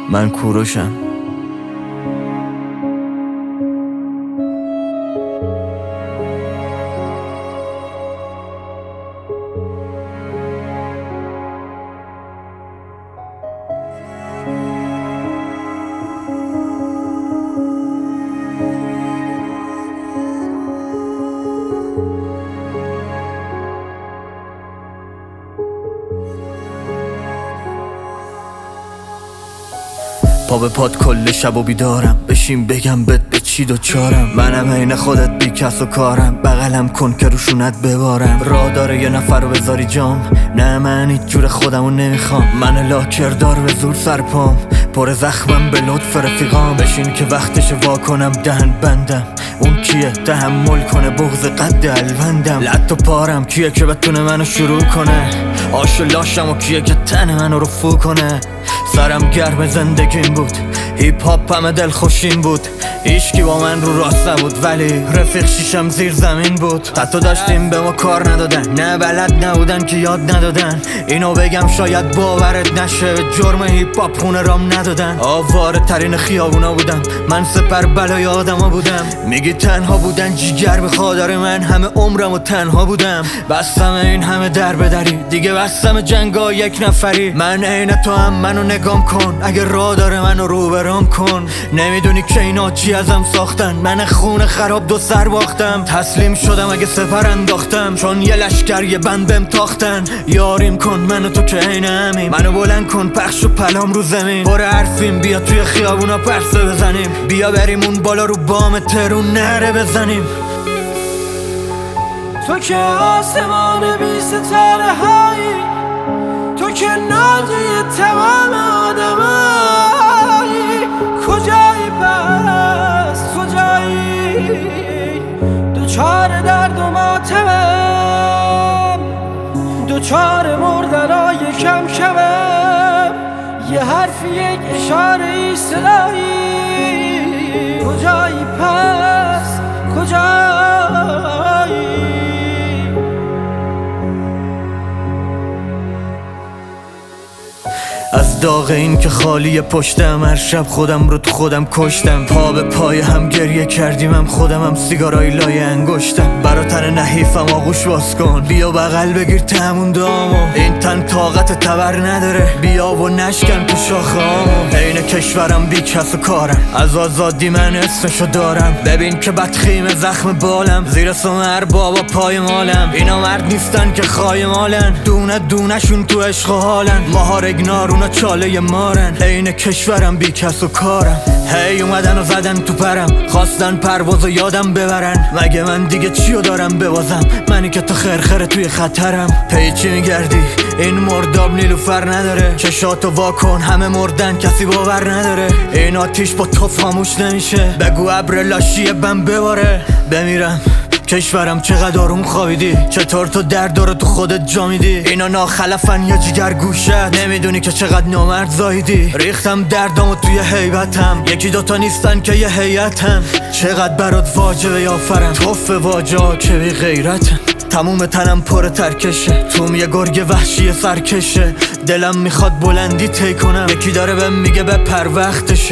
من کوروشم. پا به پات کل شب و بیدارم، بشین بگم به چی دوچارم. منم عین خودت بی کس و کارم، بغلم کن که روشونت ببارم. راه داره یه نفر رو بذاری جام، نه من هیچ جور خودمو نمیخوام. من لاکردار به زور سرپام، پر زخمم به لطف رفیقام. بشین که وقتش وا کنم دهن بندم، اون کیه تحمل کنه بغض قد الوندم. لط و پارم کیه که بتونه منو شروع کنه، آش و لاشم و کیه که تن منو رفو کنه. سرم گرم زندگیم بود، هیپ هاپ همه دل خوشین بود. هیچکی با من رو راست نبود، ولی رفیق شیشم زیر زمین بود. حتی داشتیم به ما کار ندادن، نه بلد نبودن که یاد ندادن. اینو بگم شاید باورت نشه، جرم هیپ هاپ خونه رام ندادن. آواره ترین خیابونا بودم، من سپر بلای آدما بودم. میگی تنها بودن جیگر بخواد، آره من همه عمرم و تنها بودم. بستم این همه در بدری، دیگه بستم جنگا یک نفری. من عین تو هم منو نگام کن، اگه راه داره منو رو برام کن. نمیدونی که اینا چی ازم ساختن، من خون خراب دو سر باختم. تسلیم شدم اگه سپر انداختم، چون یه لشکر یه بند بهم تاختن. یاریم کن منو تو که عین همیم، منو بلند کن پخش و پلام رو زمین. پر حرفیم بیا توی خیابونا پرسه بزنیم، بیا بریم اون بالا رو بام ترون نره بزنیم. تو که آسمان بی ستاره هایی، تو که نادی تمام آدمایی. کجایی پس کجایی، دوچار درد و ماتمم، دوچار مردنای کم کمم. یه حرفی یک اشاره صدایی. کجایی پس کجایی. از داغ این که خالی پشتم، هر شب خودم رو تو خودم کشتم. پا به پای هم گریه کردیم، هم خودم هم سیگارای لای انگشتم. برا تن نحیفم آغوش باز کن، بیا بغل بگیر تمون دامو. این تن طاقت تبر نداره، بیا و نشکن تو شاخه هامو. عین کشورم بی کس و کارم، از آزادی من اسمشو دارم. ببین که بدخیم زخم بالم، زیر سمر بابا پای مالم. اینا مرد نیستن که خای مالن، دونه دونه شون تو عشق و حالن. ماها رگنار اونا چاله مارن، عین کشورم بی کس و کارم. هی اومدن و زدن تو پرم، خواستن پرواز و یادم ببرن. مگه من دیگه چیو دارم ببازم، منی که تو خرخره توی خطرم. پیچی میگردی این مرداب نیلوفر نداره، چشاتو واکن همه مردن کسی باور نداره. این آتیش با تو خاموش نمیشه، بگو ابر لاشی بم بباره. بمیرم کشورم چقدر آروم خوابیدی، چطور تو درد رو تو خودت جا میدی. اینا ناخلفن یا جیگر گوشت، نمیدونی که چقدر نامرد زاییدی. ریختم دردامو توی هیبتم، یکی دوتا نیستن که یه هیئتن. چقدر برات واجبه یافرم، توف واجا که بی غیرتن. تموم تنم پر ترکشه، توم یه گرگ وحشی سرکشه. دلم میخواد بلندی طی کنم، یکی داره بهم میگه بپر وقتشه.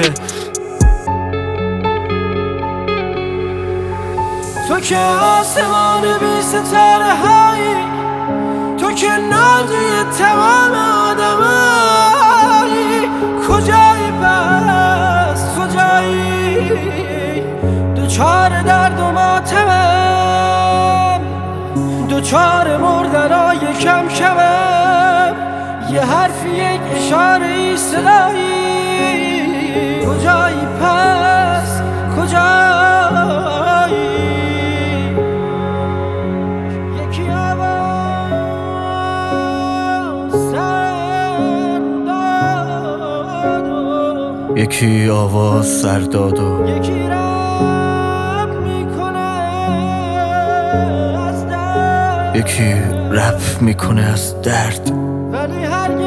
تو که آسمان بی ستاره هایی، تو که نادی تمام آدمایی. کجایی پس کجایی، دوچار درد و ماتمم، دوچار مردنای کم کمم. یه حرفی یک اشاره صدایی. کجایی پس کجایی. یکی آواز سر داد و یکی رپ میکنه از درد، یکی رپ میکنه از درد. ولی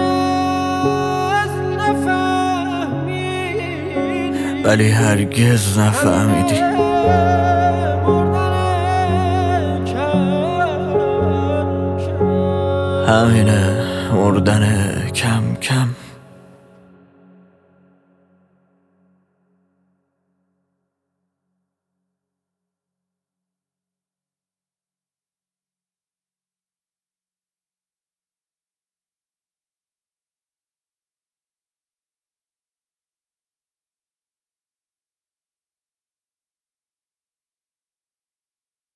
هرگز نفهمیدی. همینه مردن کم کم.